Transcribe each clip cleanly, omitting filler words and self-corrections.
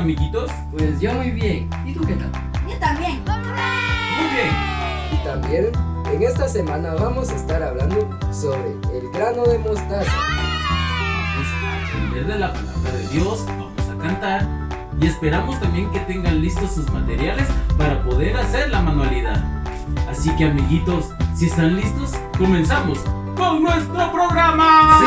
amiguitos? Pues yo muy bien. ¿Y tú qué tal? Yo también. Muy bien. Y también en esta semana vamos a estar hablando sobre el grano de mostaza. Vamos a aprender de la palabra de Dios, vamos a cantar y esperamos también que tengan listos sus materiales para poder hacer la manualidad. Así que amiguitos, si están listos, comenzamos con nuestro programa.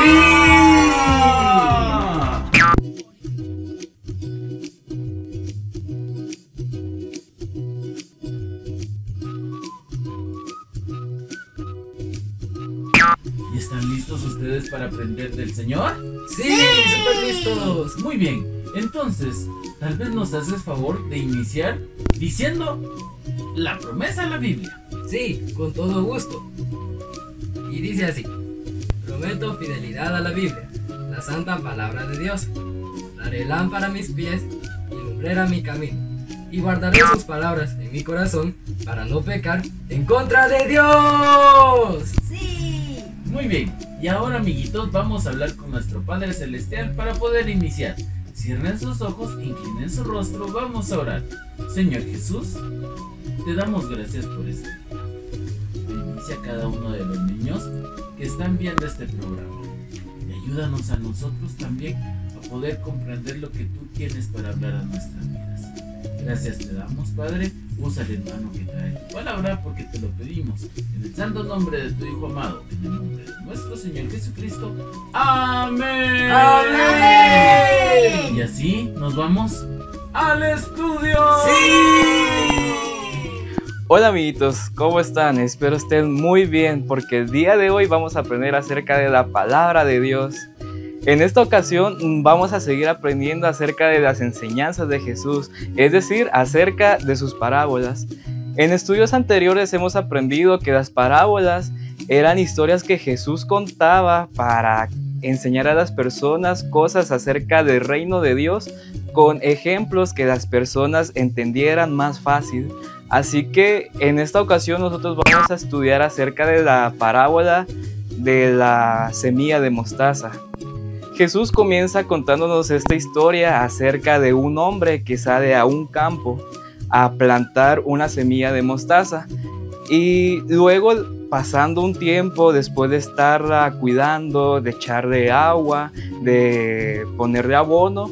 ¿Y están listos ustedes para aprender del Señor? Sí, súper listos. Muy bien, entonces, tal vez nos haces favor de iniciar diciendo la promesa de la Biblia. Sí, con todo gusto. Y dice así: prometo fidelidad a la Biblia, la santa palabra de Dios. Daré lámpara a mis pies y lumbrera mi camino. Y guardaré sus palabras en mi corazón para no pecar en contra de Dios. Sí. Muy bien, y ahora amiguitos vamos a hablar con nuestro Padre Celestial para poder iniciar. Cierren sus ojos, inclinen su rostro, vamos a orar. Señor Jesús, te damos gracias por este día. Bendice a cada uno de los niños que están viendo este programa. Y ayúdanos a nosotros también a poder comprender lo que tú tienes para hablar a nuestras vidas. Gracias te damos, Padre. Usa el hermano que trae tu palabra porque te lo pedimos. En el santo nombre de tu Hijo amado, en el nombre de nuestro Señor Jesucristo. ¡Amén! ¡Amén! Y así nos vamos al estudio. Hola amiguitos, ¿cómo están? Espero estén muy bien porque el día de hoy vamos a aprender acerca de la palabra de Dios. En esta ocasión vamos a seguir aprendiendo acerca de las enseñanzas de Jesús, es decir, acerca de sus parábolas. En estudios anteriores hemos aprendido que las parábolas eran historias que Jesús contaba para enseñar a las personas cosas acerca del reino de Dios con ejemplos que las personas entendieran más fácil. Así que en esta ocasión nosotros vamos a estudiar acerca de la parábola de la semilla de mostaza. Jesús comienza contándonos esta historia acerca de un hombre que sale a un campo a plantar una semilla de mostaza y luego, pasando un tiempo, después de estarla cuidando, de echarle agua, de ponerle abono,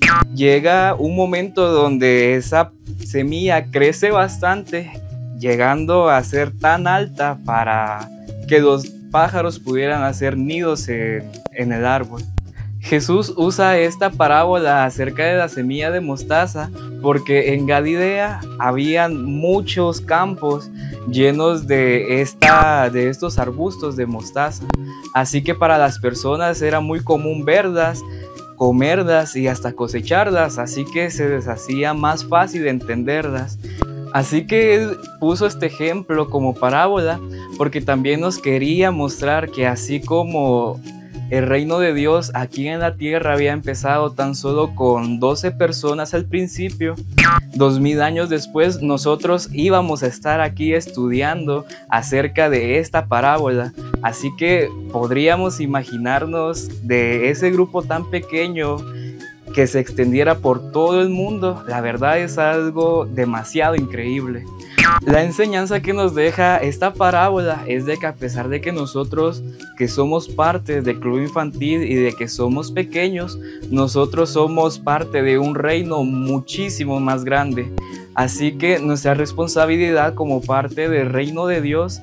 llega un momento donde esa semilla crece bastante, llegando a ser tan alta para que los pájaros pudieran hacer nidos en el árbol. Jesús usa esta parábola acerca de la semilla de mostaza porque en Galilea habían muchos campos llenos de estos arbustos de mostaza. Así que para las personas era muy común verlas, comerlas y hasta cosecharlas, así que se les hacía más fácil entenderlas. Así que él puso este ejemplo como parábola porque también nos quería mostrar que así como el reino de Dios aquí en la tierra había empezado tan solo con 12 personas al principio, 2000 años después nosotros íbamos a estar aquí estudiando acerca de esta parábola. Así que podríamos imaginarnos de ese grupo tan pequeño que se extendiera por todo el mundo. La verdad es algo demasiado increíble. La enseñanza que nos deja esta parábola es de que a pesar de que nosotros que somos parte del club infantil y de que somos pequeños, nosotros somos parte de un reino muchísimo más grande. Así que nuestra responsabilidad como parte del reino de Dios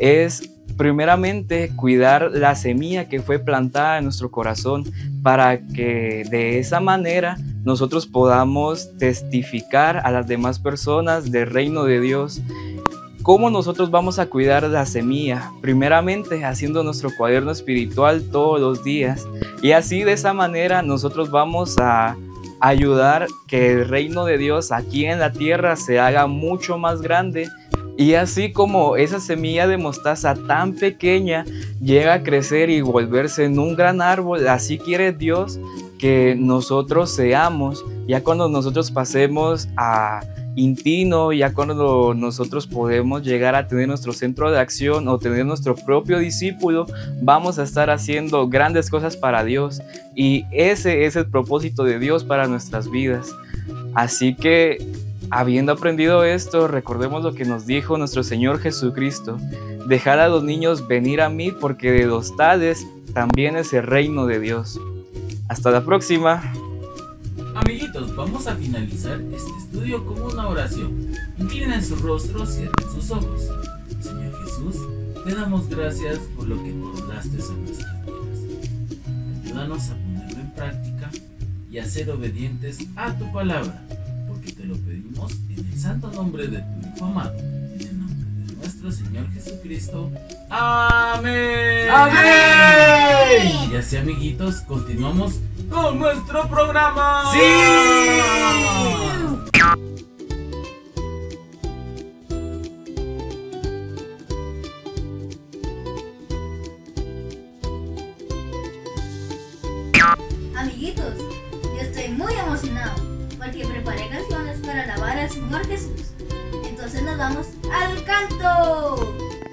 es primeramente cuidar la semilla que fue plantada en nuestro corazón para que de esa manera nosotros podamos testificar a las demás personas del reino de Dios. ¿Cómo nosotros vamos a cuidar la semilla? Primeramente haciendo nuestro cuaderno espiritual todos los días y así de esa manera nosotros vamos a ayudar que el reino de Dios aquí en la tierra se haga mucho más grande. Y así como esa semilla de mostaza tan pequeña llega a crecer y volverse en un gran árbol, así quiere Dios que nosotros seamos, ya cuando nosotros pasemos a Intino, ya cuando nosotros podemos llegar a tener nuestro centro de acción o tener nuestro propio discípulo, vamos a estar haciendo grandes cosas para Dios y ese es el propósito de Dios para nuestras vidas. Así que, habiendo aprendido esto, recordemos lo que nos dijo nuestro Señor Jesucristo: dejad a los niños venir a mí, porque de los tales también es el reino de Dios. Hasta la próxima. Amiguitos, vamos a finalizar este estudio con una oración. Inclinen sus rostros, cierren sus ojos. Señor Jesús, te damos gracias por lo que tú daste a nuestras vidas. Ayúdanos a ponerlo en práctica y a ser obedientes a tu palabra, porque te lo pedimos en el santo nombre de tu Hijo amado, en el nombre de nuestro Señor Jesucristo. ¡Amén! ¡Amén! Y así, amiguitos, continuamos con nuestro programa. ¡Sí! Amiguitos, yo estoy muy emocionado porque preparé canciones para alabar al Señor Jesús. Entonces nos vamos al canto.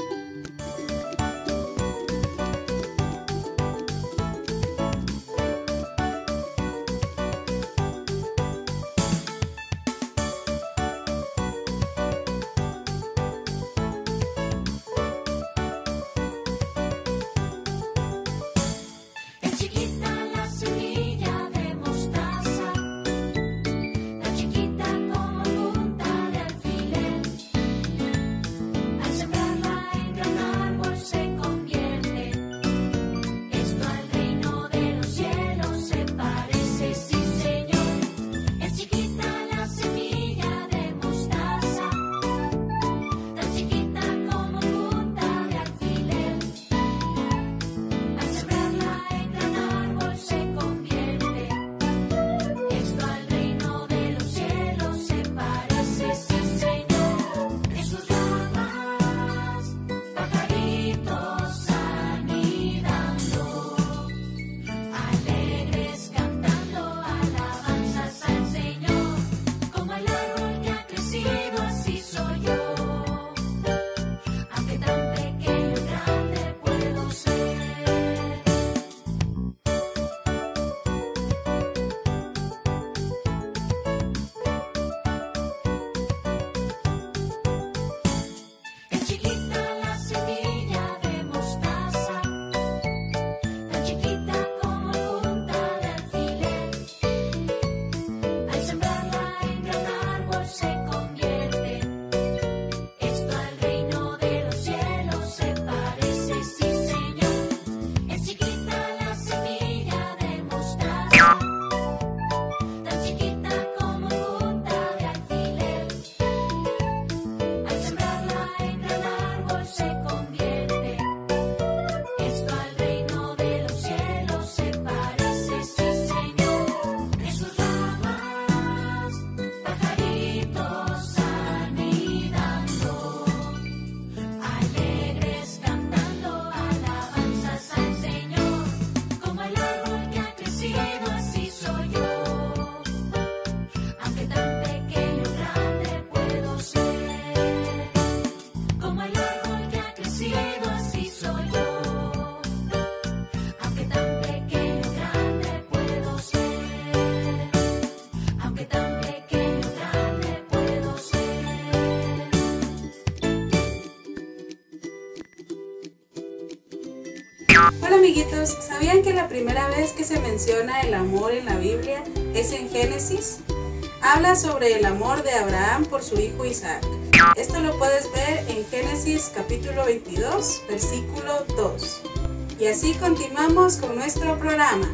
Hola amiguitos, ¿sabían que la primera vez que se menciona el amor en la Biblia es en Génesis? Habla sobre el amor de Abraham por su hijo Isaac. Esto lo puedes ver en Génesis capítulo 22, versículo 2. Y así continuamos con nuestro programa.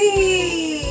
¡Sí!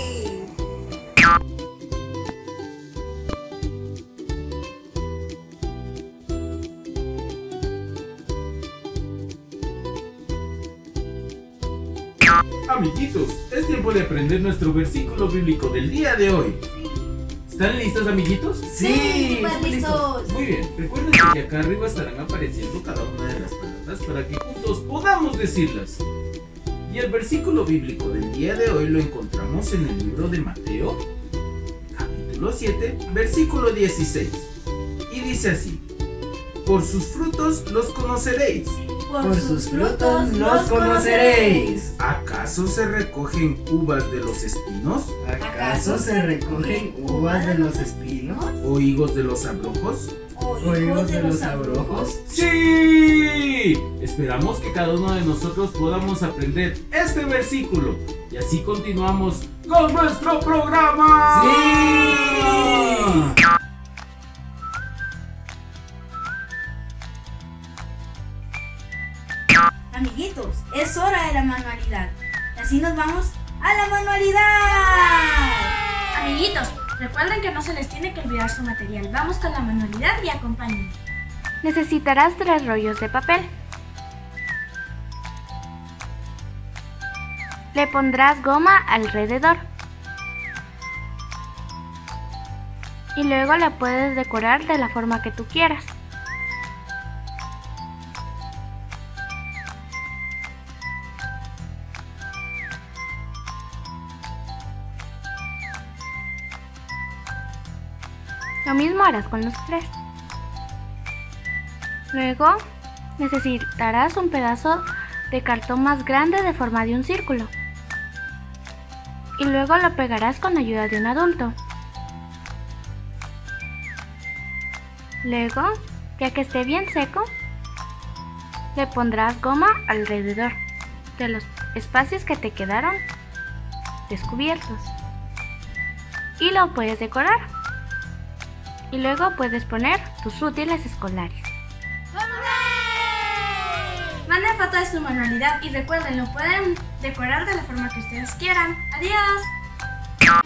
Amiguitos, es tiempo de aprender nuestro versículo bíblico del día de hoy. ¿Están listos, amiguitos? Sí, súper listos. Muy bien, recuerden que acá arriba estarán apareciendo cada una de las palabras para que juntos podamos decirlas. Y el versículo bíblico del día de hoy lo encontramos en el libro de Mateo, capítulo 7, versículo 16. Y dice así: por sus frutos los conoceréis. Por sus frutos los conoceréis. ¿Acaso se recogen uvas de los espinos? ¿Acaso se recogen uvas de los espinos? ¿O higos de los abrojos? ¿O higos de los abrojos? ¡Sí! Esperamos que cada uno de nosotros podamos aprender este versículo. Y así continuamos con nuestro programa. ¡Sí! Amiguitos, es hora de la manualidad. Y así nos vamos a la manualidad. Amiguitos, recuerden que no se les tiene que olvidar su material. Vamos con la manualidad y acompáñenme. Necesitarás 3 rollos de papel. Le pondrás goma alrededor. Y luego la puedes decorar de la forma que tú quieras. Lo mismo harás con los 3. Luego necesitarás un pedazo de cartón más grande de forma de un círculo. Y luego lo pegarás con ayuda de un adulto. Luego, ya que esté bien seco, le pondrás goma alrededor de los espacios que te quedaron descubiertos. Y lo puedes decorar. Y luego puedes poner tus útiles escolares. Manden foto de su manualidad y recuerden, lo pueden decorar de la forma que ustedes quieran. ¡Adiós!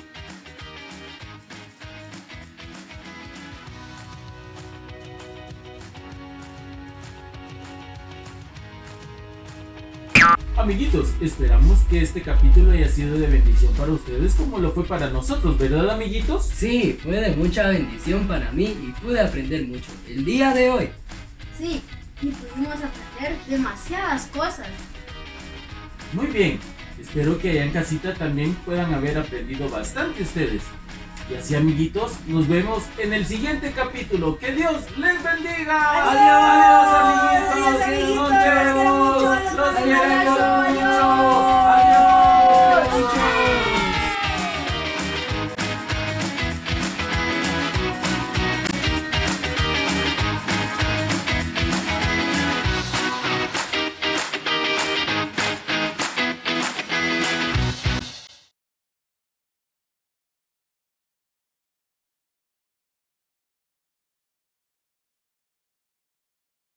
Amiguitos, esperamos que este capítulo haya sido de bendición para ustedes como lo fue para nosotros, ¿verdad, amiguitos? Sí, fue de mucha bendición para mí y pude aprender mucho el día de hoy. Sí, y pudimos aprender demasiadas cosas. Muy bien, espero que allá en casita también puedan haber aprendido bastante ustedes. Y así, amiguitos, nos vemos en el siguiente capítulo. ¡Que Dios les bendiga! ¡Adiós! ¡Adiós, amiguitos! ¡Adiós, amiguitos! ¡Nos vemos! Los queremos mucho, ¡Los queremos!